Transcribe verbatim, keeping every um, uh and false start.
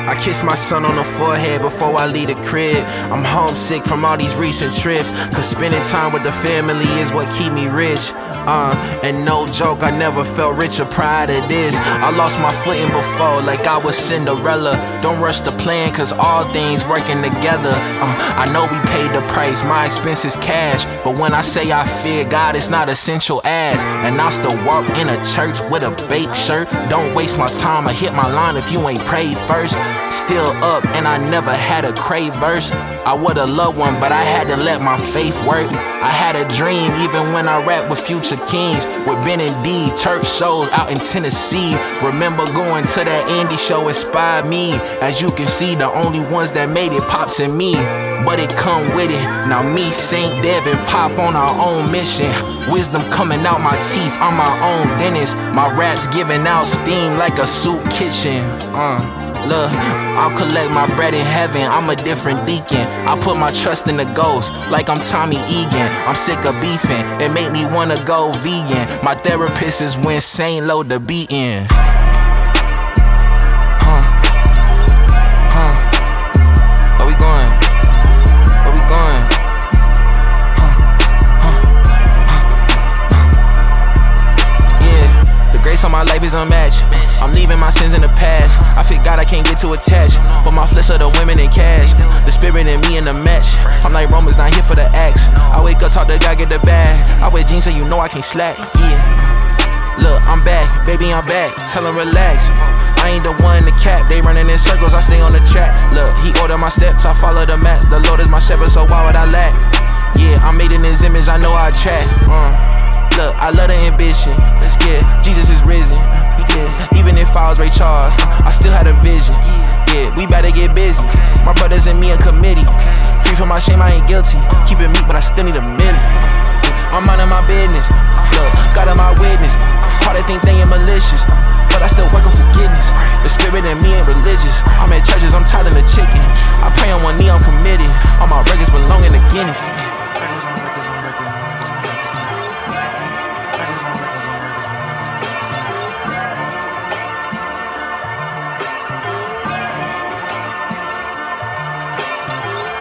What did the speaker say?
I kiss my son on the forehead before I leave the crib. I'm homesick from all these recent trips, cause spending time with the family is what keep me rich. Uh, and no joke, I never felt richer prior to this. I lost my footing before, like I was Cinderella. Don't rush the plan, cause all things working together. uh, I know we paid the price, my expense is cash. But when I say I fear God, it's not essential as. And I still walk in a church with a bape shirt. Don't waste my time or hit my line if you ain't prayed first. Still up and I never had a crave verse. I would've loved one, but I had to let my faith work. I had a dream even when I rap with Future Kings, with Ben and D, church shows out in Tennessee. Remember going to that Andy show inspired me. As you can see, the only ones that made it Pops and me. But it come with it. Now me, Saint Dev, and Pop on our own mission. Wisdom coming out my teeth, I'm my own dentist. My raps giving out steam like a soup kitchen. Uh Look, I'll collect my bread in heaven, I'm a different deacon. I put my trust in the ghost, like I'm Tommy Egan. I'm sick of beefing, it make me wanna go vegan. My therapist is when Saint load the beat in. Huh, huh, where we going? Where we going? Huh, huh, huh, huh. Yeah, the grace on my life is unmatched. I'm leaving my sins in the past. I feel God, I can't get too attached, but my flesh are the women in cash. The spirit in me in the match. I'm like Romans, not here for the axe. I wake up, talk to God, get the bag. I wear jeans so you know I can't slack. Yeah. Look, I'm back, baby, I'm back. Tell him relax. I ain't the one to cap. They running in circles, I stay on the track. Look, he order my steps, I follow the map. The Lord is my shepherd, so why would I lack? Yeah, I'm made in his image, I know I attract. Uh. Look, I love the ambition. Let's get Jesus is risen. Yeah, even if I was Ray Charles, I still had a vision. Yeah, we better get busy. My brothers and me a committee. Free from my shame, I ain't guilty. Keep it meat, but I still need a million. I'm minding my business. Look, God on my witness.